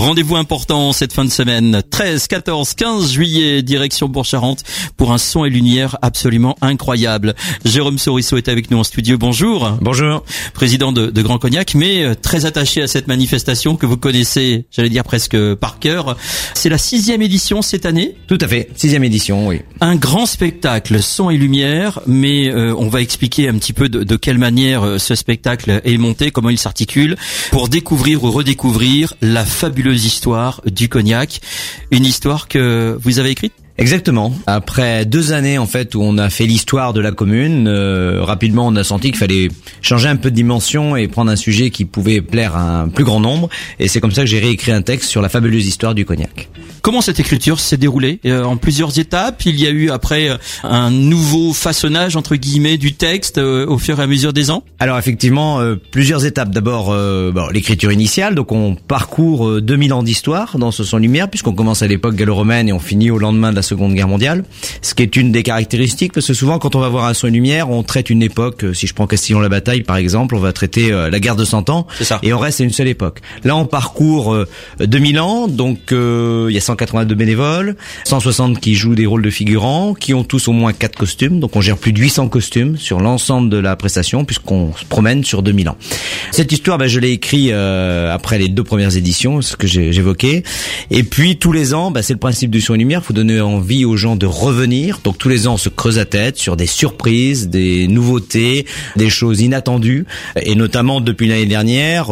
Rendez-vous important cette fin de semaine, 13, 14, 15 juillet, direction Bourg-Charentes pour un son et lumière absolument incroyable. Jérôme Sorisseau est avec nous en studio. Bonjour. Bonjour. Président de Grand Cognac, mais très attaché à cette manifestation que vous connaissez, j'allais dire presque par cœur. C'est la 6e édition cette année? Tout à fait, 6e édition, oui. Un grand spectacle, son et lumière, mais on va expliquer un petit peu de quelle manière ce spectacle est monté, comment il s'articule, pour découvrir ou redécouvrir la fabuleuse histoire du cognac, une histoire que vous avez écrite? Exactement. Après 2 années en fait où on a fait l'histoire de la commune, rapidement on a senti qu'il fallait changer un peu de dimension et prendre un sujet qui pouvait plaire à un plus grand nombre. Et c'est comme ça que j'ai réécrit un texte sur la fabuleuse histoire du cognac. Comment cette écriture s'est déroulée? En plusieurs étapes, il y a eu après un nouveau façonnage entre guillemets du texte au fur et à mesure des ans? Alors effectivement, plusieurs étapes. D'abord l'écriture initiale, donc on parcourt 2000 ans d'histoire dans ce son lumière puisqu'on commence à l'époque gallo-romaine et on finit au lendemain de la Seconde Guerre mondiale, ce qui est une des caractéristiques parce que souvent quand on va voir un son lumière, on traite une époque. Si je prends Castillon-la-Bataille par exemple, on va traiter la guerre de 100 ans et on reste à une seule époque. Là on parcourt 2000 ans, donc il y a 182 bénévoles, 160 qui jouent des rôles de figurants, qui ont tous au moins 4 costumes, donc on gère plus de 800 costumes sur l'ensemble de la prestation puisqu'on se promène sur 2000 ans. Cette histoire, je l'ai écrite après les 2 premières éditions, ce que j'évoquais, et puis tous les ans, c'est le principe du son et lumière, il faut donner envie aux gens de revenir, donc tous les ans on se creuse la tête sur des surprises, des nouveautés, des choses inattendues, et notamment depuis l'année dernière,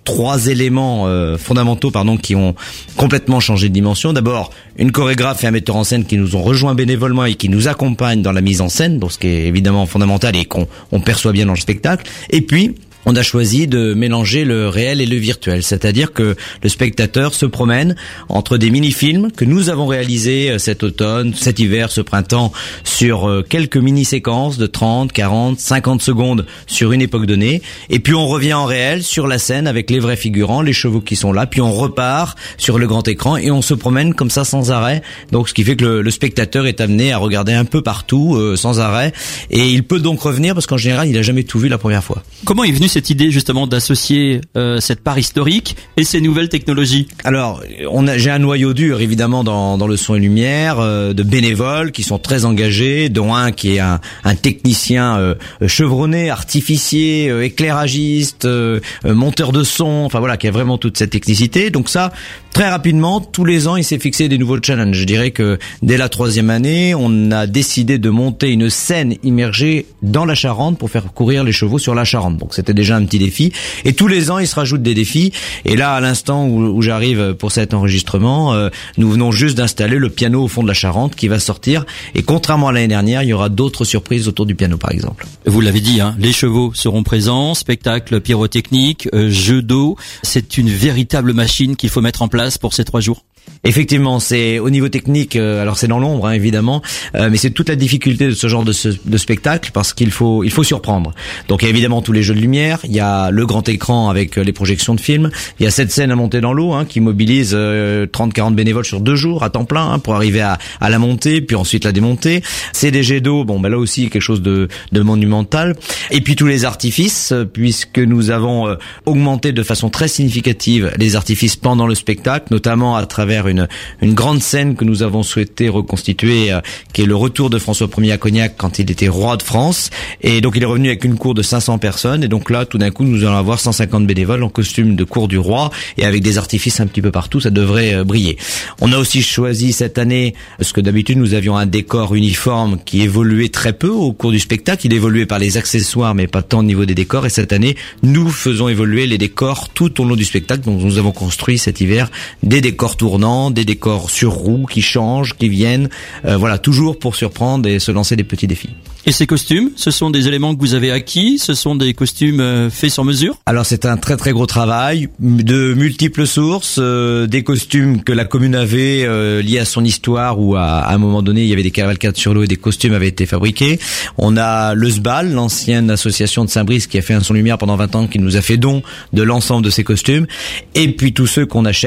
3 éléments fondamentaux qui ont complètement changé de dimension. D'abord, une chorégraphe et un metteur en scène qui nous ont rejoints bénévolement et qui nous accompagnent dans la mise en scène, donc ce qui est évidemment fondamental et qu'on perçoit bien dans le spectacle. Et puis, on a choisi de mélanger le réel et le virtuel, c'est-à-dire que le spectateur se promène entre des mini-films que nous avons réalisés cet automne, cet hiver, ce printemps, sur quelques mini-séquences de 30, 40, 50 secondes sur une époque donnée, et puis on revient en réel sur la scène avec les vrais figurants, les chevaux qui sont là, puis on repart sur le grand écran et on se promène comme ça sans arrêt, donc ce qui fait que le spectateur est amené à regarder un peu partout sans arrêt, et il peut donc revenir parce qu'en général il a jamais tout vu la première fois. Comment est venue cette idée justement d'associer cette part historique et ces nouvelles technologies? Alors, j'ai un noyau dur évidemment dans le son et lumière de bénévoles qui sont très engagés, dont un qui est un technicien chevronné, artificier, éclairagiste, monteur de son, qui a vraiment toute cette technicité. Donc ça, très rapidement, tous les ans, il s'est fixé des nouveaux challenges. Je dirais que dès la 3e année, on a décidé de monter une scène immergée dans la Charente pour faire courir les chevaux sur la Charente. Donc c'était déjà un petit défi. Et tous les ans, il se rajoute des défis. Et là, à l'instant où j'arrive pour cet enregistrement, nous venons juste d'installer le piano au fond de la Charente qui va sortir. Et contrairement à l'année dernière, il y aura d'autres surprises autour du piano, par exemple. Vous l'avez dit, les chevaux seront présents, spectacle pyrotechnique, jeu d'eau. C'est une véritable machine qu'il faut mettre en place pour ces 3 jours. Effectivement, c'est au niveau technique, alors c'est dans l'ombre évidemment, mais c'est toute la difficulté de ce genre de spectacle parce qu'il faut surprendre. Donc il y a évidemment tous les jeux de lumière, il y a le grand écran avec les projections de films, il y a cette scène à monter dans l'eau qui mobilise 30-40 bénévoles sur 2 jours à temps plein pour arriver à la monter puis ensuite la démonter. C'est des jets d'eau, là aussi quelque chose de monumental. Et puis tous les artifices puisque nous avons augmenté de façon très significative les artifices pendant le spectacle, notamment à travers une grande scène que nous avons souhaité reconstituer, qui est le retour de François Ier à Cognac quand il était roi de France. Et donc il est revenu avec une cour de 500 personnes. Et donc là, tout d'un coup, nous allons avoir 150 bénévoles en costume de cour du roi et avec des artifices un petit peu partout. Ça devrait briller. On a aussi choisi cette année, parce que d'habitude nous avions un décor uniforme qui évoluait très peu au cours du spectacle. Il évoluait par les accessoires, mais pas tant au niveau des décors. Et cette année, nous faisons évoluer les décors tout au long du spectacle. Donc nous avons construit cet hiver des décors tournants, des décors sur roues qui changent, qui viennent, toujours pour surprendre et se lancer des petits défis. Et ces costumes, ce sont des éléments que vous avez acquis, ce sont des costumes faits sur mesure? Alors c'est un très très gros travail de multiples sources, des costumes que la commune avait liés à son histoire où à un moment donné il y avait des cavalcades sur l'eau et des costumes avaient été fabriqués. On a le SBAL, l'ancienne association de Saint-Brice qui a fait un son lumière pendant 20 ans, qui nous a fait don de l'ensemble de ces costumes, et puis tous ceux qu'on achète.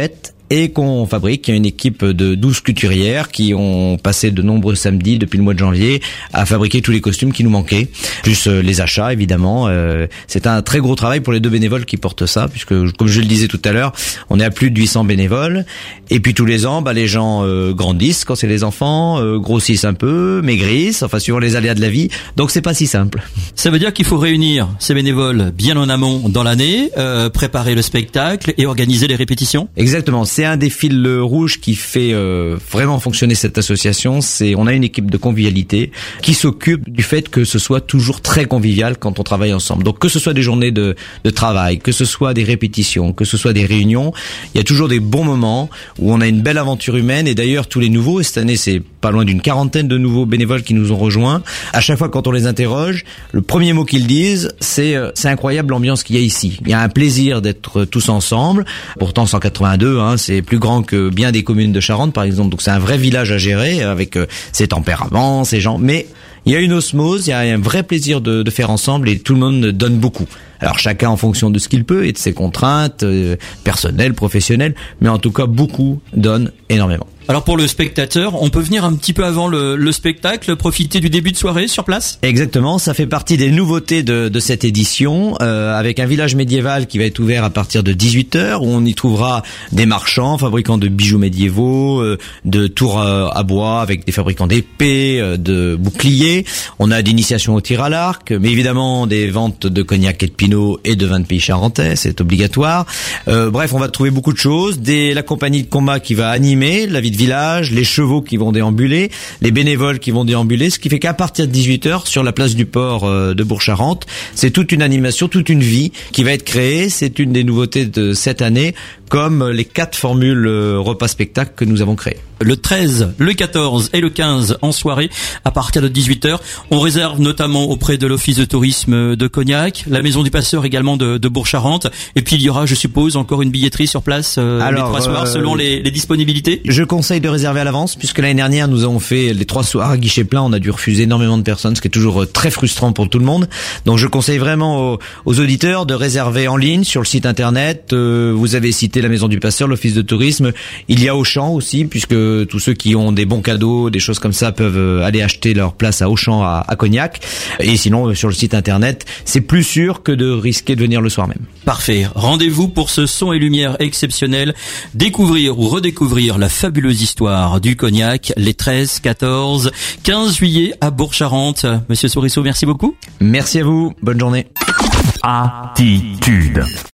et qu'on fabrique. Il y a une équipe de 12 couturières qui ont passé de nombreux samedis depuis le mois de janvier à fabriquer tous les costumes qui nous manquaient, plus les achats évidemment. C'est un très gros travail pour les 2 bénévoles qui portent ça, puisque comme je le disais tout à l'heure, on est à plus de 800 bénévoles, et puis tous les ans, les gens grandissent quand c'est les enfants, grossissent un peu, maigrissent, enfin suivant les aléas de la vie, donc c'est pas si simple. Ça veut dire qu'il faut réunir ces bénévoles bien en amont dans l'année, préparer le spectacle et organiser les répétitions. Exactement, c'est un des fils rouges qui fait vraiment fonctionner cette association. On a une équipe de convivialité qui s'occupe du fait que ce soit toujours très convivial quand on travaille ensemble. Donc que ce soit des journées de travail, que ce soit des répétitions, que ce soit des réunions, il y a toujours des bons moments où on a une belle aventure humaine. Et d'ailleurs tous les nouveaux, et cette année c'est pas loin d'une quarantaine de nouveaux bénévoles qui nous ont rejoints, à chaque fois quand on les interroge, le premier mot qu'ils disent c'est incroyable l'ambiance qu'il y a ici. Il y a un plaisir d'être tous ensemble. Pourtant 182, c'est plus grand que bien des communes de Charente par exemple, donc c'est un vrai village à gérer avec ses tempéraments, ses gens, mais il y a une osmose, il y a un vrai plaisir de faire ensemble et tout le monde donne beaucoup. Alors chacun en fonction de ce qu'il peut et de ses contraintes personnelles, professionnelles, mais en tout cas beaucoup donnent énormément. Alors pour le spectateur, on peut venir un petit peu avant le spectacle, profiter du début de soirée sur place ? Exactement, ça fait partie des nouveautés de cette édition, avec un village médiéval qui va être ouvert à partir de 18h, où on y trouvera des marchands, fabricants de bijoux médiévaux, de tours à bois avec des fabricants d'épées, de boucliers. On a d'initiations au tir à l'arc, mais évidemment des ventes de cognac et de pinot et de vin de pays charentais, c'est obligatoire. Bref, on va trouver beaucoup de choses, la compagnie de combat qui va animer la vie de village, les chevaux qui vont déambuler, les bénévoles qui vont déambuler, ce qui fait qu'à partir de 18h, sur la place du port de Bourg-Charentes, c'est toute une animation, toute une vie qui va être créée. C'est une des nouveautés de cette année, comme les 4 formules repas-spectacle que nous avons créées. Le 13, le 14 et le 15 en soirée à partir de 18h. On réserve notamment auprès de l'Office de tourisme de Cognac, la Maison du Passeur également de Bourg-Charentes. Et puis il y aura, je suppose, encore une billetterie sur place les 3 soirs selon les disponibilités. Je conseille de réserver à l'avance, puisque l'année dernière nous avons fait les 3 soirs à guichet plein. On a dû refuser énormément de personnes, ce qui est toujours très frustrant pour tout le monde. Donc je conseille vraiment aux auditeurs de réserver en ligne sur le site internet. Vous avez cité la Maison du Passeur, l'Office de tourisme. Il y a Auchan aussi, puisque tous ceux qui ont des bons cadeaux, des choses comme ça, peuvent aller acheter leur place à Auchan à Cognac. Et sinon, sur le site internet, c'est plus sûr que de risquer de venir le soir même. Parfait. Rendez-vous pour ce son et lumière exceptionnel. Découvrir ou redécouvrir la fabuleuse histoire du Cognac les 13, 14, 15 juillet à Bourg-Charentes. Monsieur Souriceau, merci beaucoup. Merci à vous. Bonne journée. Attitude.